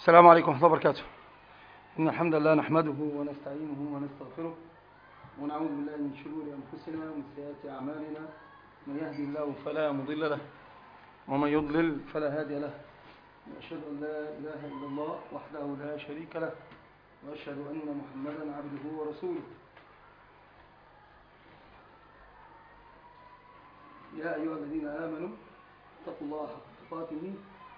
السلام عليكم ورحمة الله وبركاته. إن الحمد لله نحمده ونستعينه ونستغفره ونعوذ بالله من شرور أنفسنا ومن سيئات أعمالنا، من يهدي الله فلا مضل له ومن يضلل فلا هادي له، وأشهد أن لا إله إلا الله وحده لا شريك له، وأشهد أن محمدا عبده ورسوله. يا أيها الذين آمنوا اتقوا الله حق تقاته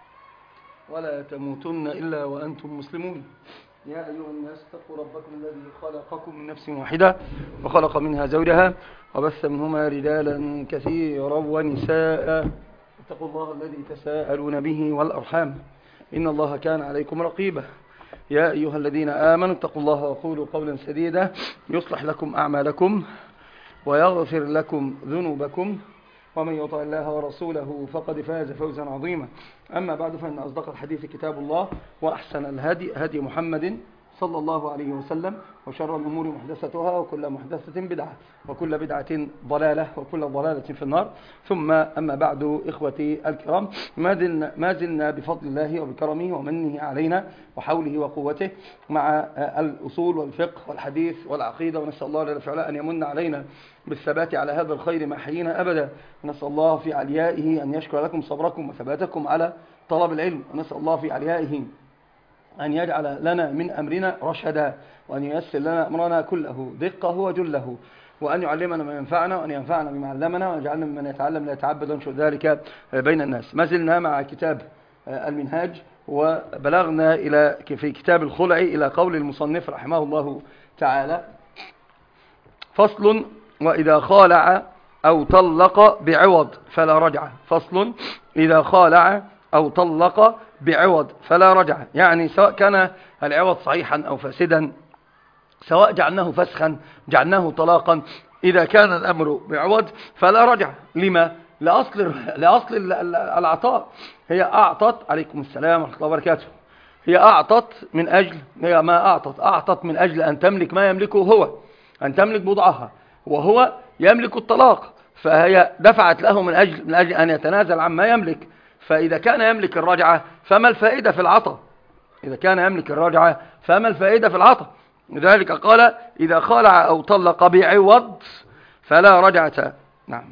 ولا تموتن إلا وأنتم مسلمون. يا أيها الناس اتقوا ربكم الذي خلقكم من نفس واحدة وخلق منها زوجها وبث منهما رجالا كثيرا ونساء. اتقوا الله الذي تساءلون به والأرحام إن الله كان عليكم رقيبا. يا أيها الذين آمنوا اتقوا الله وقولوا قولا سديدا يصلح لكم أعمالكم ويغفر لكم ذنوبكم، ومن يطع الله ورسوله فقد فاز فوزا عظيما. أما بعد، فإن أصدق الحديث كتاب الله، وأحسن الهدي هدي محمد صلى الله عليه وسلم، وشر الأمور محدثتها، وكل محدثة بدعة، وكل بدعة ضلالة، وكل ضلالة في النار. ثم أما بعد، إخوتي الكرام، ما زلنا بفضل الله وبكرمه ومنه علينا وحوله وقوته مع الأصول والفقه والحديث والعقيدة، ونسأل الله جل وعلا أن يمن علينا بالثبات على هذا الخير ما حيينا أبدا. ونسأل الله في عليائه أن يشكر لكم صبركم وثباتكم على طلب العلم، ونسأل الله في عليائه أن يجعل لنا من أمرنا رشدا، وأن ييسر لنا أمرنا كله دقه وجله، وأن يعلمنا ما ينفعنا، وأن ينفعنا بما علمنا، وأن يجعلنا ممن يتعلم لا يتعبد، ونشر ذلك بين الناس. ما زلنا مع كتاب المنهاج، وبلغنا في كتاب الخلع إلى قول المصنف رحمه الله تعالى: فصل: وإذا خالع أو طلق بعوض فلا رجعة. فصل: إذا خالع أو طلق بعوض فلا رجعة، يعني سواء كان العوض صحيحا أو فاسدا، سواء جعلناه فسخا جعلناه طلاقا، إذا كان الأمر بعوض فلا رجعة. لما؟ لأصل العطاء. هي أعطت، عليكم السلام ورحمة الله وبركاته، هي أعطت من أجل، هي ما أعطت من أجل أن تملك ما يملكه هو، أن تملك بضعها، وهو يملك الطلاق، فهي دفعت له من أجل أن يتنازل عما يملك. فإذا كان يملك الرجعة فما الفائدة في العطاء؟ إذا كان يملك الرجعة فما الفائدة في العطاء؟ لذلك قال: إذا خالع أو طلق بعوض فلا رجعة. نعم.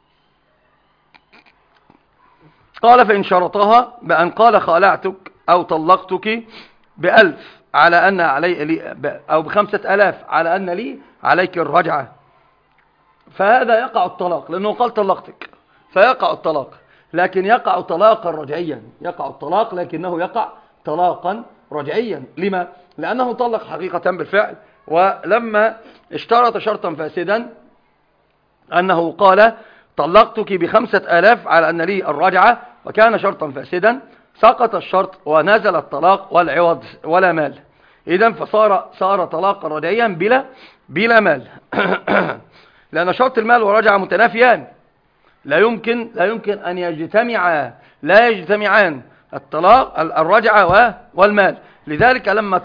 قال: فإن شرطها بأن قال: خالعتك أو طلقتك ب1000 على أن علي، أو ب5000 على أن لي عليك الرجعة، فهذا يقع الطلاق، لأنه قال طلقتك فيقع الطلاق، لكن يقع طلاقا رجعيا. يقع الطلاق لكنه يقع طلاقا رجعيا. لما؟ لأنه طلق حقيقة بالفعل، ولما اشترط شرطا فاسدا أنه قال: طلقتك ب5000 على أن لي الرجعة، وكان شرطا فاسدا، سقط الشرط ونزل الطلاق والعوض ولا مال. إذن فصار طلاقا رجعيا بلا مال. لأن شرط المال والرجعة متنافيان، لا يمكن أن يجتمعا، لا يجتمعان، الطلاق الرجعة والمال. لذلك لما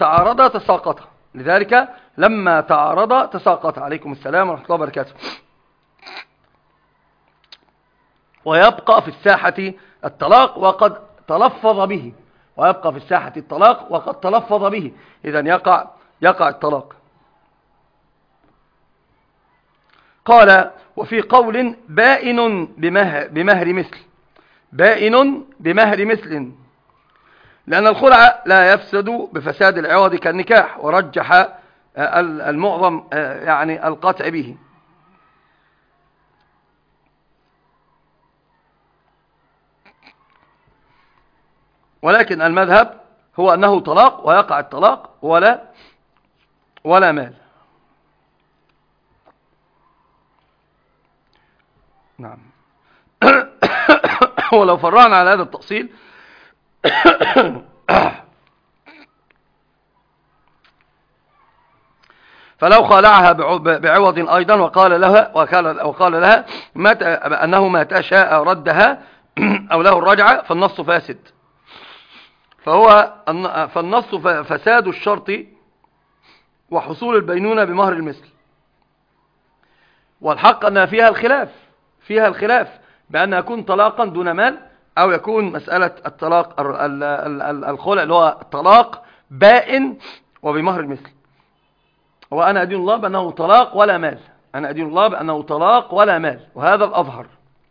تعارضا تساقط. عليكم السلام ورحمة الله وبركاته. ويبقى في الساحة الطلاق وقد تلفظ به، ويبقى في الساحة الطلاق وقد تلفظ به. إذن يقع الطلاق. قال: وفي قول: بائن بمهر مثل. بائن بمهر مثل، لأن الخلع لا يفسد بفساد العوض كالنكاح، ورجح المعظم يعني القطع به. ولكن المذهب هو أنه طلاق، ويقع الطلاق ولا مال. نعم. ولو فرعنا على هذا التأصيل فلو خالعها بعوض أيضا وقال لها أنه ما تشاء ردها أو له الرجعة، فالنص فاسد. فالنص فساد الشرط وحصول البينونة بمهر المثل. والحق أن فيها الخلاف بأن يكون طلاقا دون مال، أو يكون مسألة الطلاق الخلع اللي هو طلاق بائن وبمهر المثل. وأنا أدين الله بأنه طلاق ولا مال، أنا أدين الله بأنه طلاق ولا مال، وهذا الأظهر.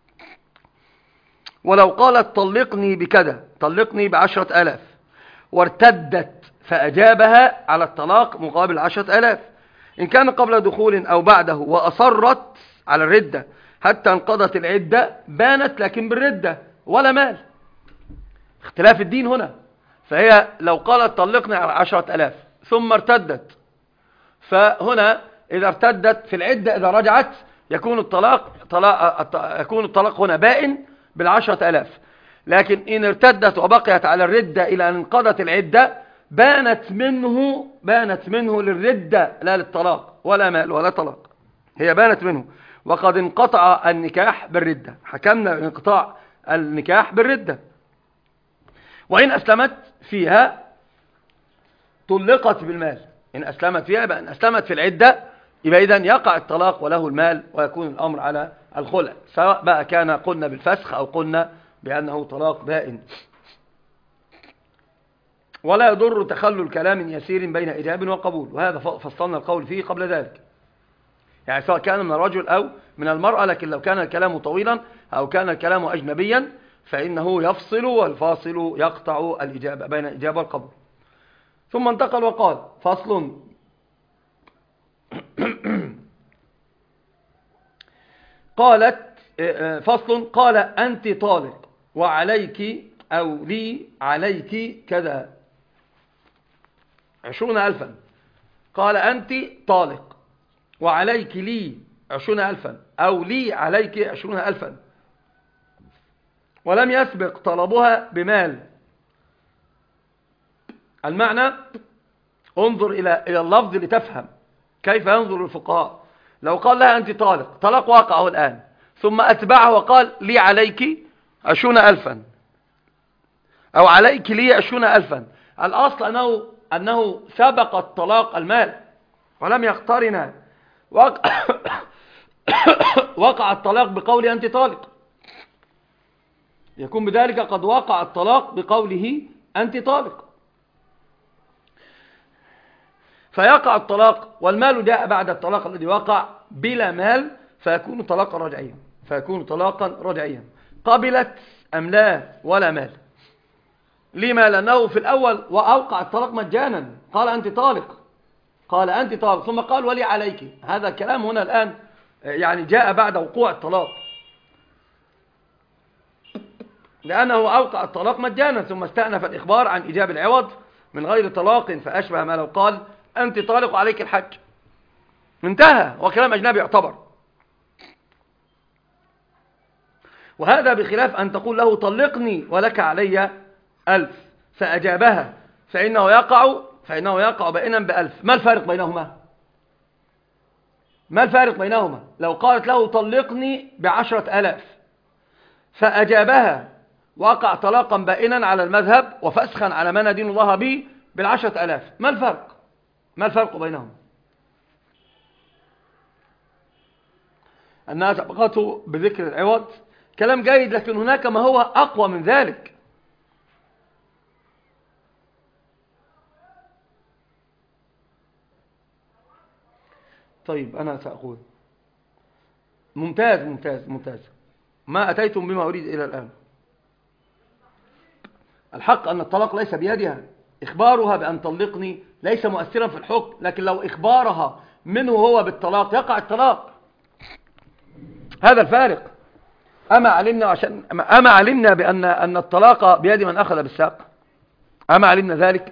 ولو قالت طلقني بكذا، طلقني ب10,000 وارتدت فأجابها على الطلاق مقابل 10,000، إن كان قبل دخول أو بعده وأصرت على الردة حتى انقضت العدة بانت لكن بالردة ولا مال. اختلاف الدين هنا. فهي لو قالت طلقني على 10,000 ثم ارتدت، فهنا إذا ارتدت في العدة إذا رجعت يكون الطلاق هنا بائن بال10,000. لكن إن ارتدت وبقيت على الردة إلى أن انقضت العدة بانت منه للردة لا للطلاق، ولا مال ولا طلاق، هي بانت منه. وقد انقطع النكاح بالردة، حكمنا بانقطاع النكاح بالردة. وإن أسلمت فيها طلقت بالمال، إن أسلمت فيها يبقى إن أسلمت في العدة يبقى إذن يقع الطلاق وله المال، ويكون الأمر على الخلع، سواء بقى كان قلنا بالفسخ أو قلنا بأنه طلاق بائن. ولا يضر تخلل كلام يسير بين إجاب وقبول، وهذا فصلنا القول فيه قبل ذلك، يعني سواء كان من الرجل أو من المرأة. لكن لو كان الكلام طويلا أو كان الكلام أجنبيا فإنه يفصل، والفاصل يقطع الإجابة بين الإجابة والقبول. ثم انتقل وقال فصل قال أنت طالق وعليك أو لي عليك كذا 20,000. قال أنت طالق وعليك لي 20,000 أو لي عليك 20,000، ولم يسبق طلبها بمال. المعنى انظر إلى اللفظ لتفهم كيف ينظر الفقهاء. لو قال لها أنت طالق، طلاق واقعه الآن، ثم أتبعه وقال لي عليك 20,000 أو عليك لي 20,000، الأصل أنه سبق الطلاق المال ولم يقترن وقع الطلاق بقول أنت طالق، يكون بذلك قد وقع الطلاق بقوله أنت طالق، فيقع الطلاق والمال جاء بعد الطلاق الذي وقع بلا مال، فيكون طلاقا رجعيا قبلت أم لا ولا مال. لما؟ لأنه في الأول وأوقع الطلاق مجانا، قال أنت طالق ثم قال ولي عليك. هذا الكلام هنا الآن يعني جاء بعد وقوع الطلاق، لأنه أوقع الطلاق مجانا ثم استأنف الإخبار عن إيجاب العوض من غير طلاق، فأشبه ما لو قال أنت طالق عليك الحج، انتهى، وكلام أجنبي يعتبر. وهذا بخلاف أن تقول له طلقني ولك علي 1000 فأجابها، فإنه يقع بائنا ب1000. ما الفارق بينهما؟ لو قالت له طلقني ب10,000 فأجابها وقع طلاقا بائنا على المذهب وفسخا على ما ندين الله به بال10,000. ما الفرق بينهما؟ أنها سبقته بذكر العوض كلام جيد، لكن هناك ما هو أقوى من ذلك. طيب أنا سأقول ممتاز ما أتيتم بما أريد إلى الآن. الحق أن الطلاق ليس بيدها، إخبارها بأن طلقني ليس مؤثرا في الحكم، لكن لو إخبارها منه هو بالطلاق يقع الطلاق. هذا الفارق. أما علمنا بأن الطلاق بيد من أخذ بالساق؟ أما علمنا ذلك؟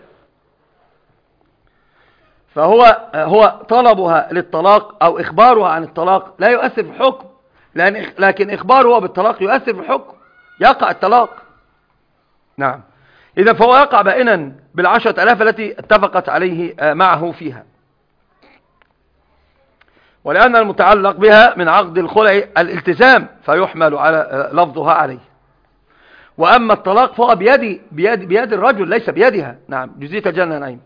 فهو طلبها للطلاق أو إخبارها عن الطلاق لا يؤثر في الحكم، لكن إخباره بالطلاق يؤثر في الحكم، يقع الطلاق. نعم. إذا فهو يقع بائنا بال10,000 التي اتفقت عليه معه فيها، ولأن المتعلق بها من عقد الخلع الالتزام فيحمل على لفظها عليه. وأما الطلاق فهو بيد الرجل ليس بيدها. نعم. جزيت الجنة نعيم.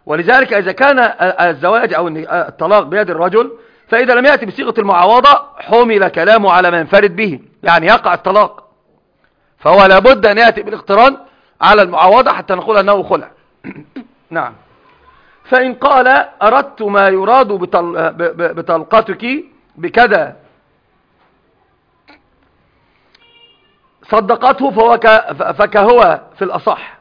ولذلك إذا كان الزواج أو الطلاق بيد الرجل، فإذا لم يأتي بصيغة المعاوضة حمل كلامه على ما ينفرد به، يعني يقع الطلاق، فهو لابد أن يأتي بالاقتران على المعاوضة حتى نقول أنه خلع. نعم. فإن قال أردت ما يراد بطلقتك بكذا صدقته فكهو في الأصح.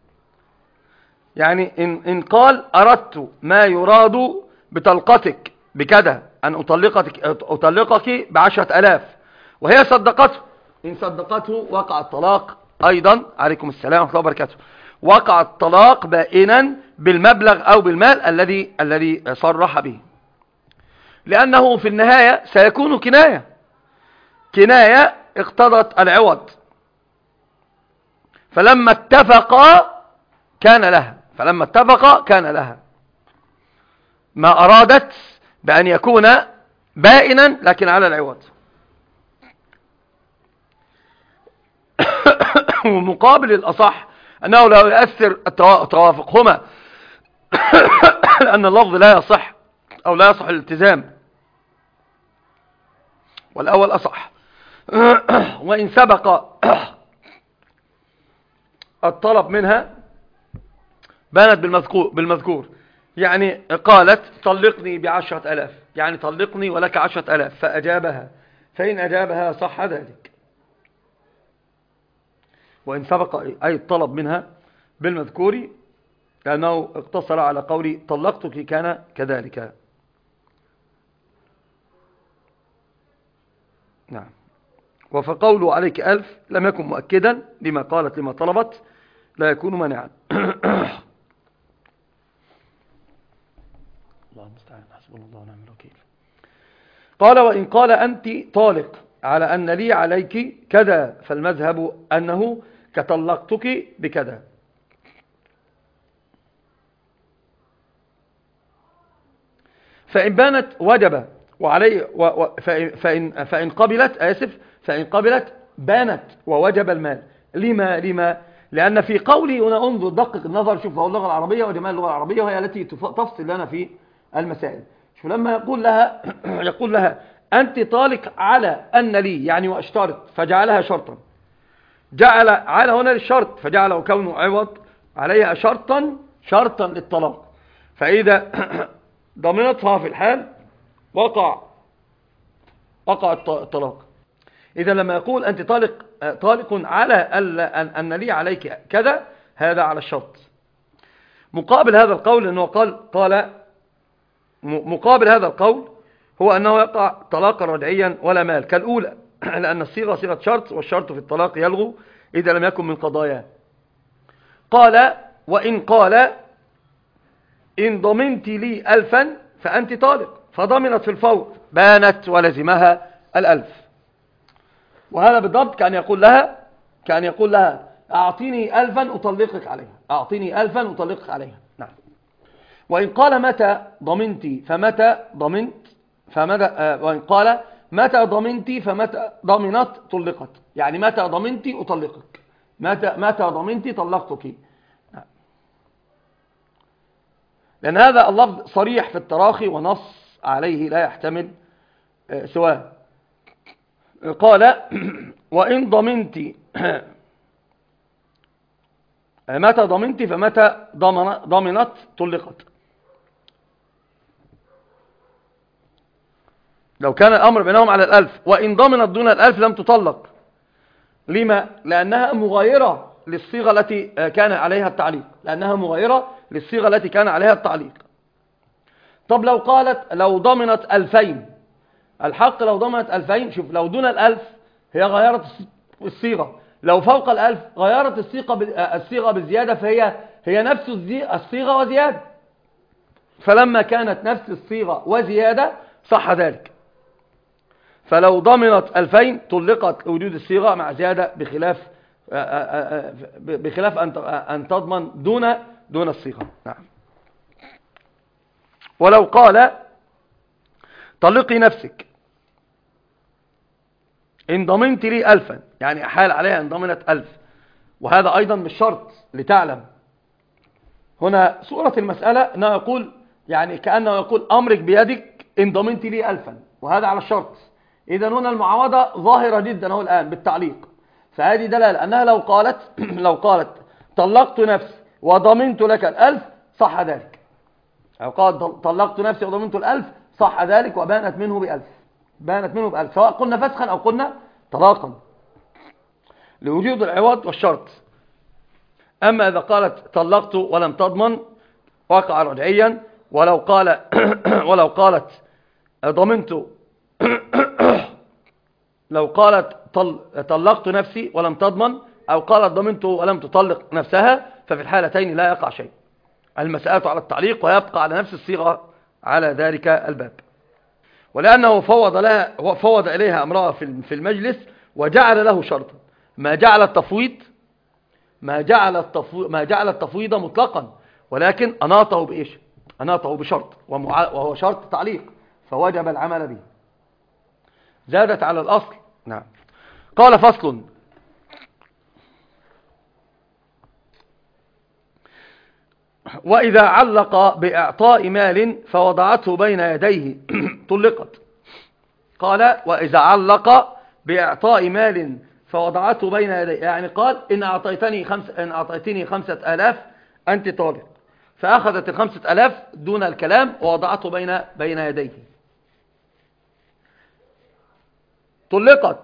يعني إن قال أردت ما يراد بطلقتك بكذا أن أطلقك ب10,000 وهي صدقته، إن صدقته وقع الطلاق أيضا. عليكم السلام ورحمة الله وبركاته. وقع الطلاق بائنا بالمبلغ أو بالمال الذي صرح به، لأنه في النهاية سيكون كناية اقتضت العوض، فلما اتفقا كان لها ما أرادت بأن يكون بائنا لكن على العوض. ومقابل الأصح أنه لا يؤثر توافقهما لأن اللفظ لا يصح أو لا يصح الالتزام، والأول أصح. وإن سبق الطلب منها بانت بالمذكور، يعني قالت طلقني ب10,000، يعني طلقني ولك 10,000، فأجابها، فإن أجابها صح ذلك. وإن سبق أي الطلب منها بالمذكور لأنه اقتصر على قول طلقتك كان كذلك. نعم. وفقوله عليك 1000 لم يكن مؤكدا لما قالت لما طلبت، لا يكون مانعا. الله المستعان، حسبنا الله ونعم الوكيل. قال وإن قال أنت طالق على أن لي عليك كذا، فالمذهب أنه كطلقتك بكذا. فإن بانت وجب وعليه فإن قبلت بانت ووجب المال. لما لأن في قولي هنا انظر دقق النظر، شوف هو اللغة العربية وجمال اللغة العربية وهي التي تفصل لنا في المسائل. شوف لما يقول لها أنت طالق على أن لي، يعني واشترط، فجعلها شرطا، جعل على هنا للشرط فجعله كونه عوض عليها شرطا للطلاق، فإذا ضمنتها في الحال وقع الطلاق. إذا لما يقول أنت طالق على أن لي عليك كذا، هذا على الشرط. مقابل هذا القول أنه قال مقابل هذا القول هو أنه يقع طلاقا رجعيا ولا مال كالأولى، لأن الصيغة صيغة شرط، والشرط في الطلاق يلغو إذا لم يكن من قضاياه. قال وإن قال إن ضمنت لي 1000 فأنت طالق، فضمنت في الفور، بانت ولزمها 1000. وهذا بالضبط كان يقول لها أعطيني 1000 أطلقك عليها، أعطيني 1000 أطلقك عليها. نعم. وإن قال متى ضمنت وإن قال متى ضمنت فمتى ضمنت طلقت، يعني متى ضمنت أطلقك، متى ضمنت طلقتك. لأن هذا اللفظ صريح في التراخي ونص عليه لا يحتمل سواه. قال وإن ضمنت متى ضمنت فمتى ضمنت طلقت. لو كان الأمر بينهم على 1000، وإن ضمنت دون 1000 لم تطلق. لما؟ لأنها مغايرة للصيغة التي كان عليها التعليق. طب لو قالت لو ضمنت 2000، الحق لو ضمنت 2000، شوف لو دون 1000 هي غيرت الصيغة، لو فوق 1000 غيرت الصيغة بالزيادة، فهي نفس الصيغة وزيادة، فلما كانت نفس الصيغة وزيادة صح ذلك. فلو ضمنت 2000 طلقت وجود الصيغة مع زيادة، بخلاف أن تضمن دون الصيغة. نعم. ولو قال طلقي نفسك إن ضمنت لي 1000، يعني أحال عليها إن ضمنت 1000، وهذا أيضا مش شرط لتعلم، هنا صورة المسألة أنه يقول، يعني كأنه يقول أمرك بيدك إن ضمنت لي 1000، وهذا على الشرط. إذن هنا المعاوضة ظاهرة جدا هو الآن بالتعليق، فهذه دلالة أنها لو قالت لو قالت طلقت نفسي وضمنت لك 1000 صح ذلك، أو قالت طلقت نفسي وضمنت 1000 صح ذلك، وبانت منه ب1000، بانت منه ب1000، سواء قلنا فسخا أو قلنا طلاقا لوجود العوض والشرط. أما إذا قالت طلقت ولم تضمن وقع رجعيا، ولو قال ولو قالت ضمنت لو قالت طلقت نفسي ولم تضمن، أو قالت ضمنت ولم تطلق نفسها، ففي الحالتين لا يقع شيء، المسألة على التعليق ويبقى على نفس الصيغة على ذلك الباب. ولأنه فوض إليها أمرها في المجلس وجعل له شرطا، ما جعل التفويض مطلقا، ولكن أناطه بإيش؟ أناطه بشرط، وهو شرط تعليق، فوجب العمل به. زادت على الأصل. نعم. قال فصل: وإذا علق بإعطاء مال فوضعته بين يديه طلقت. قال: وإذا علق بإعطاء مال فوضعته بين يديه، يعني قال إن أعطيتني 5000 أنت طالق، فأخذت 5000 دون الكلام ووضعته بين يديه، طلقت.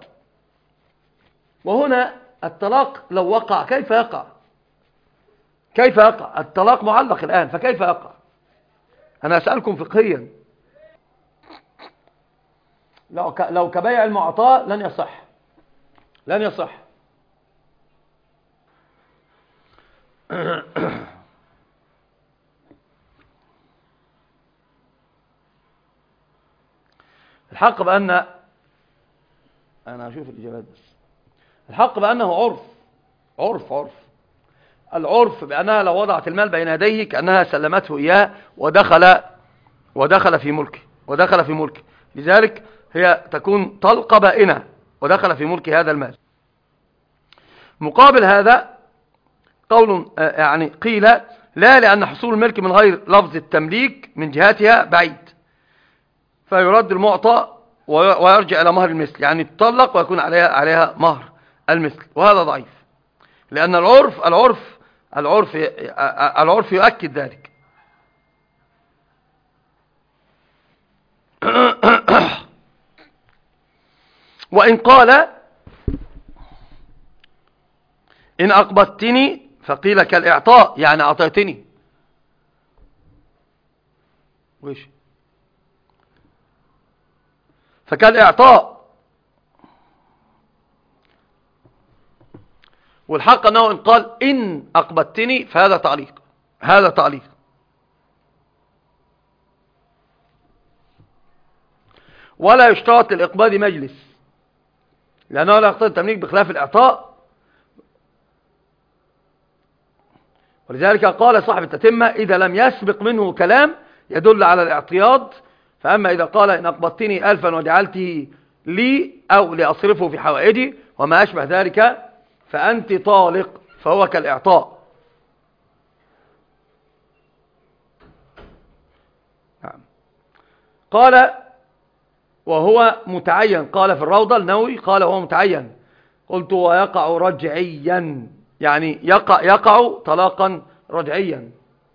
وهنا الطلاق لو وقع كيف يقع؟ الطلاق معلق الآن، فكيف يقع؟ أنا أسألكم فقهيا. لو كبيع المعطاة لن يصح. الحق بأن أنا أشوف الإجابات بس. الحق بأنه عرف العرف بأنها لو وضعت المال بين يديه كأنها سلمته إياه ودخل في ملكه، لذلك هي تكون طلقة بائنة ودخل في ملك هذا المال. مقابل هذا قول يعني قيل لا، لأن حصول الملك من غير لفظ التمليك من جهتها بعيد، فيرد المعطى ويرجع إلى مهر المثل، يعني تطلق ويكون عليها مهر المثل، وهذا ضعيف، لأن العرف يؤكد ذلك. وإن قال إن أقبضتني فقيل كالإعطاء، يعني أعطيتني ويش، فكالإعطاء. والحق أنه إن قال إن أقبضتني فهذا تعليق. ولا يشترط للإقباض مجلس، لأنه لا يقتضي التمليك بخلاف الإعطاء. ولذلك قال صاحب التتمة: إذا لم يسبق منه كلام يدل على الاعتياض، فأما إذا قال إن أقبضتني 1000 وجعلته لي أو لأصرفه في حوائجي وما أشبه ذلك فأنت طالق، فهو كالإعطاء. نعم. قال وهو متعين، قال في الروضة النووي قال وهو متعين. قلت ويقع رجعيا، يعني يقع طلاقا رجعيا.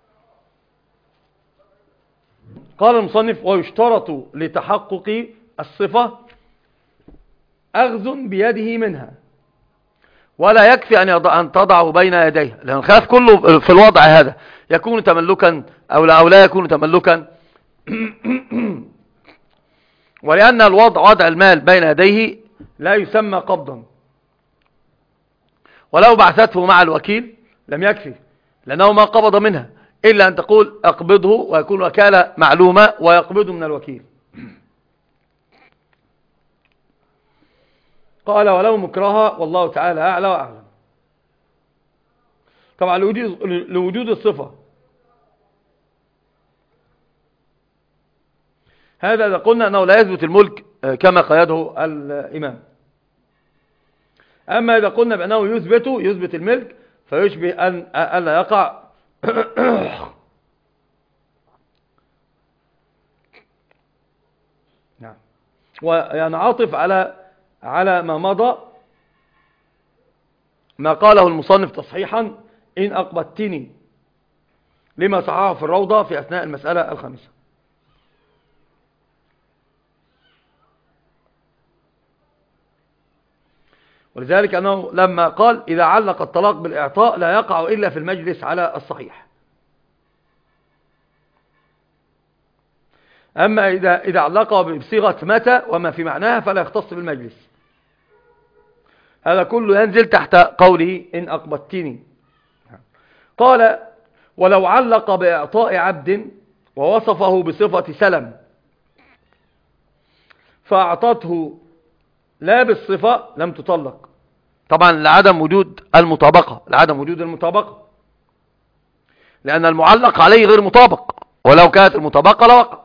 قال المصنف: ويشترط لتحقق الصفة أخذ بيده منها، ولا يكفي أن تضعه بين يديه، لأن الخلاف كله في الوضع هذا يكون تملكا أو لا يكون تملكا. ولأن وضع المال بين يديه لا يسمى قبضا، ولو بعثته مع الوكيل لم يكفي، لأنه ما قبض منها إلا أن تقول أقبضه، ويكون وكالة معلومة ويقبضه من الوكيل. قال ولو مكرها، والله تعالى أعلى وأعلم. طبعا لوجود الصفة، هذا إذا قلنا أنه لا يثبت الملك كما قيده الإمام. أما إذا قلنا بأنه يثبت الملك فيشبه أن لا يقع نعم. ويعني عاطف على ما مضى، ما قاله المصنف تصحيحا: إن أقبضتني، لما صححه في الروضة في أثناء المسألة الخامسة. ولذلك أنه لما قال: إذا علق الطلاق بالإعطاء لا يقع إلا في المجلس على الصحيح. أما إذا علقه بصيغة متى وما في معناها فلا يختص بالمجلس. هذا كله ينزل تحت قوله إن أقبضتني. قال: ولو علق بإعطاء عبد ووصفه بصفة سلم فأعطته لا بالصفة لم تطلق. طبعا لعدم وجود المطابقة، لأن المعلق عليه غير مطابق، ولو كانت المطابقة لوقع.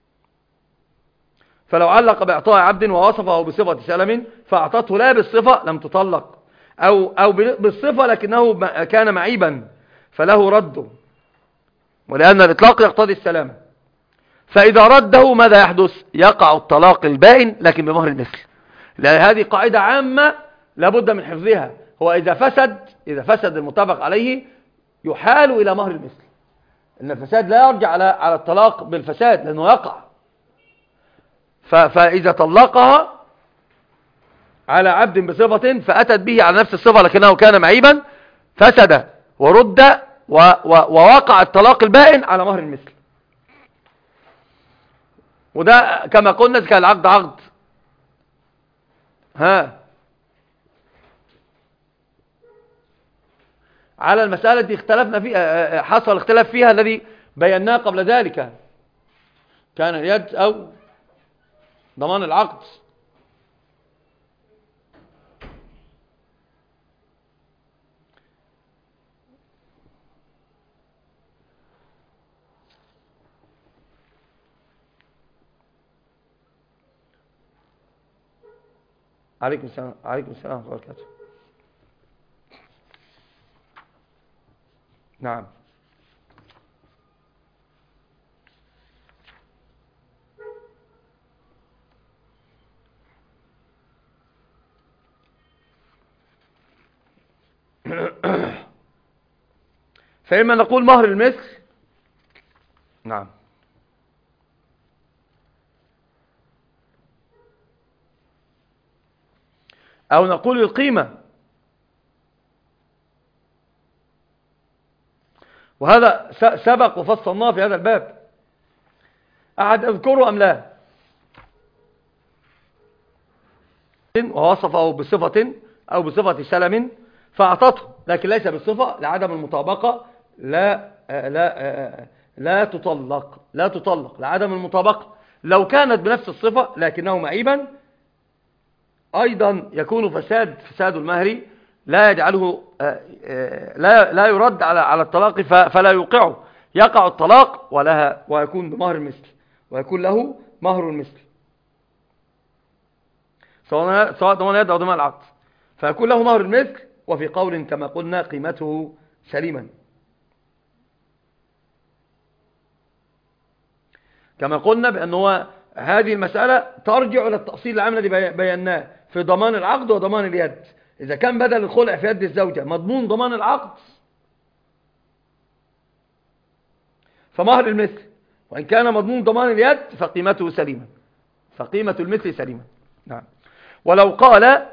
فلو علق بإعطاء عبد ووصفه بصفة سلم فأعطته لا بالصفة لم تطلق، أو بالصفة لكنه كان معيبا فله رده، ولأن الإطلاق يقتضي السلامة. فإذا رده ماذا يحدث؟ يقع الطلاق البائن لكن بمهر المثل، لأن هذه قاعدة عامة لابد من حفظها. هو إذا فسد المتفق عليه يحال إلى مهر المثل، إن الفساد لا يرجع على الطلاق بالفساد لأنه يقع. فإذا طلقها على عبد بصفة فأتت به على نفس الصفة لكنه كان معيبا، فسد ورد ووقع الطلاق البائن على مهر المثل. وده كما قلنا كان العقد عقد على المسألة التي اختلفنا فيها، حصل اختلاف فيها الذي بيناه قبل ذلك، كان اليد أو ضمان العقد. عليكم السلام ورحمة الله وبركاته. نعم. فإما نقول مهر المثل، نعم، أو نقول القيمة، وهذا سبق وفصلناه في هذا الباب. أحد أذكره أم لا؟ ووصفه بصفة أو بصفة سلم فأعطته، لكن ليس بالصفة لعدم المطابقة، لا تطلق لعدم المطابقة. لو كانت بنفس الصفة لكنه معيبا أيضا يكون فساد المهر لا يجعله لا يرد على الطلاق فلا يوقعه، يقع الطلاق ويكون بمهر المثل، ويكون له مهر المثل سواء ضمان يد أو ضمان العقد، فيكون له مهر المثل. وفي قول كما قلنا قيمته سليما، كما قلنا بأنه هذه المسألة ترجع إلى التأصيل العام الذي بيناه في ضمان العقد وضمان اليد. إذا كان بدل الخلع في يد الزوجة مضمون ضمان العقد فمهر المثل، وإن كان مضمون ضمان اليد فقيمته سليمة، فقيمة المثل سليمة. نعم. ولو قال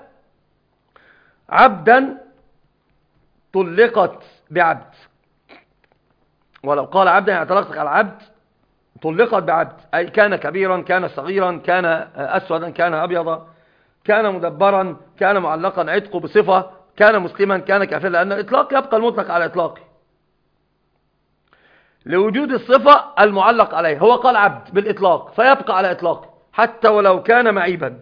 عبدا طلقت بعبد، ولو قال عبدا يعني طلقتك على عبد طلقت بعبد، أي كان كبيرا كان صغيرا كان أسودا كان أبيضا كان مدبرا كان معلقا عتقه بصفة كان مسلما كان كافرا، لأن الإطلاق يبقى المطلق على إطلاقه لوجود الصفة المعلق عليه. هو قال عبد بالإطلاق فيبقى على إطلاقه حتى ولو كان معيبا.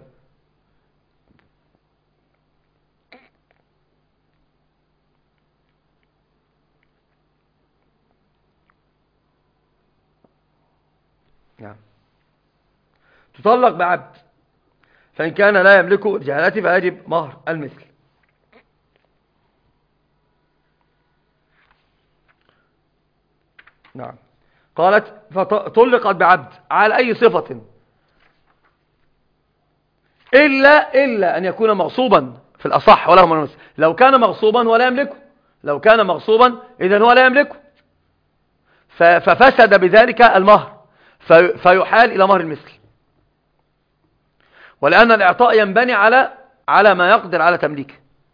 نعم. تطلق بعبد، فإن كان لا يملكه جهالته فيجب مهر المثل. نعم. قالت فطلقت بعبد على أي صفة إلا أن يكون مغصوبا في الأصح ولا هم. لو كان مغصوبا ولا يملكه، لو كان مغصوبا إذن هو لا يملكه، ففسد بذلك المهر، فيحال إلى مهر المثل. ولأن الإعطاء ينبني على ما يقدر على تمليكه.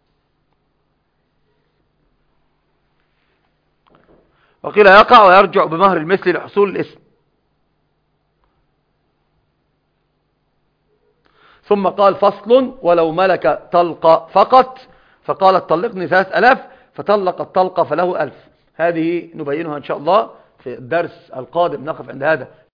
وقيل يقع ويرجع بمهر المثل لحصول الاسم. ثم قال فصل ولو ملك طلقة فقط، فقالت طلقني 3000 فطلق الطلقة فله 1000. هذه نبينها إن شاء الله في الدرس القادم، نقف عند هذا.